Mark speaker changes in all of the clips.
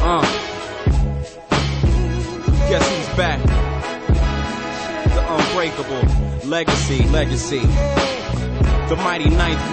Speaker 1: Guess who's back? The unbreakable legacy. The mighty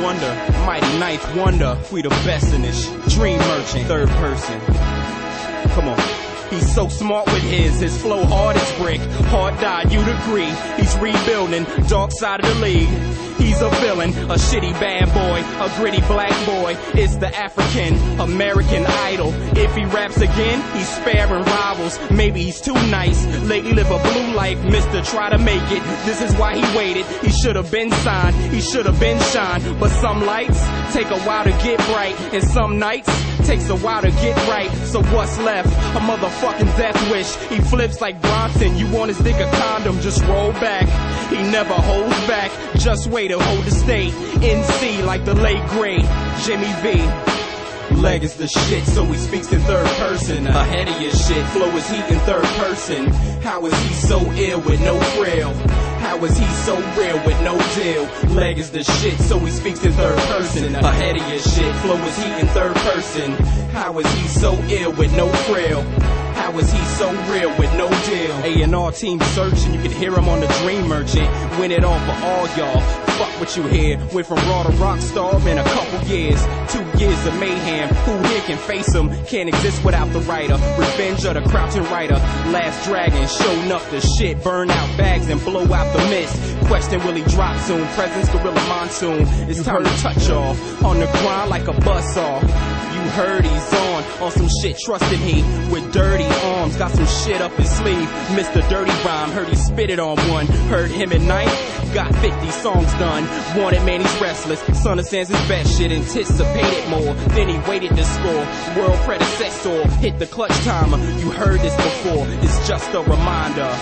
Speaker 1: ninth wonder. We the best in this dream merchant, third person. Come on. He's so smart with his flow hard as brick. Hard died, you'd agree. He's rebuilding, dark side of the league. He's a villain, a shitty bad boy, a gritty black boy. It's the African American idol. If he raps again, he's sparing rivals. Maybe he's too nice. Lately live a blue life, Mr. Try to make it. This is why he waited. He should have been signed, he should have been shined. But some lights take a while to get bright, and some nights takes a while to get right. So what's left? A motherfucking death wish. He flips like Bronson. You want his dick a condom, just roll back. He never holds back. Just wait to hold the state. NC like the late great Jimmy V. Leg is the shit, so he speaks in third person. Ahead of your shit, flow is heat in third person. How is he so ill with no frill? How is he so real with no deal? Leg is the shit, so he speaks in third person. Ahead of your shit, flow is heat in third person. How is he so ill with no frill? How is he so real with no deal? A&R team searching, you can hear him on the Dream Merchant. Win it all for all y'all. Fuck what you hear. Went from raw to rock star in a couple years. 2 years of mayhem. Who here can face him? Can't exist without the writer. Revenge of the crouching rider. Last dragon, showing up the shit. Burn out bags and blow out the mist. Question will he drop soon? Presence gorilla monsoon. It's time to touch off. On the grind like a buzzsaw. You heard he's on some shit, trusted he with dirty arms, got some shit up his sleeve. Mr. Dirty Rhyme, heard he spit it on one. Heard him at night, got 50 songs done. Wanted man, he's restless. Son of Sands his best shit, anticipated more. Then he waited to score. World predecessor, hit the clutch timer. You heard this before, it's just a reminder.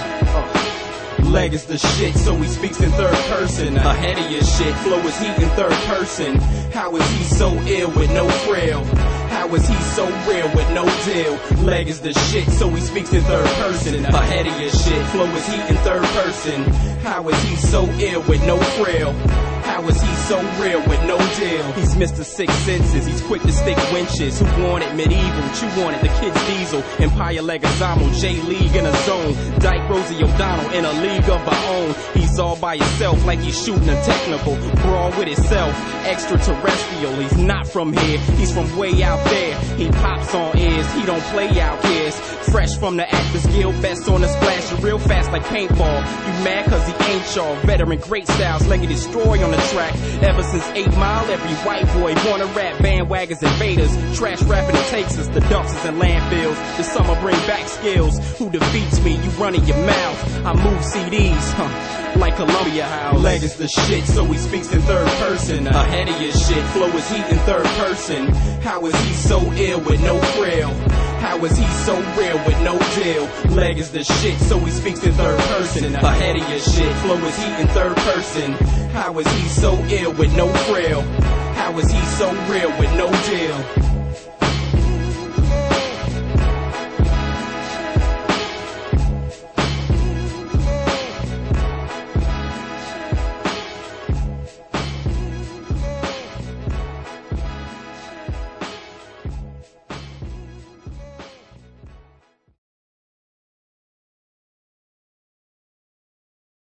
Speaker 1: Leg is the shit, so he speaks in third person. Ahead of your shit, flow is heat in third person. How is he so ill with no frill? How is he so real with no deal? Leg is the shit, so he speaks in third person. Ahead of your shit, flow is heat in third person. How is he so ill with no frill? How is he so real with no deal? He's Mr. Six Senses, he's quick to stick winches. Who wanted medieval? You wanted the kids Diesel. Empire Legazzamo, J-League in a zone. Dyke Rosie O'Donnell in a league of our own. He's all by himself like he's shooting a technical. Brawl with himself, extraterrestrial. He's not from here, he's from way out there. He pops on ears, he don't play out kids. Fresh from the Actors Guild, best on the splash. You real fast like paintball. You mad cause he ain't y'all. Veteran great styles, Leggy destroy on the track. Ever since 8 Mile, every white boy wanna rap. Bandwagons invaders, trash rapping it takes us. The dumpsters and landfills, the summer bring back skills. Who defeats me? You running your mouth. I move CDs, like Columbia House. Leg is the shit, so he speaks in third person. Ahead of your shit, flow is heat in third person. How is he so ill with no frill? How is he so real with no deal? Leg is the shit, so he speaks in third person. Ahead of your shit, flow is heat in third person. How is he so ill with no frill? How is he so real with no deal?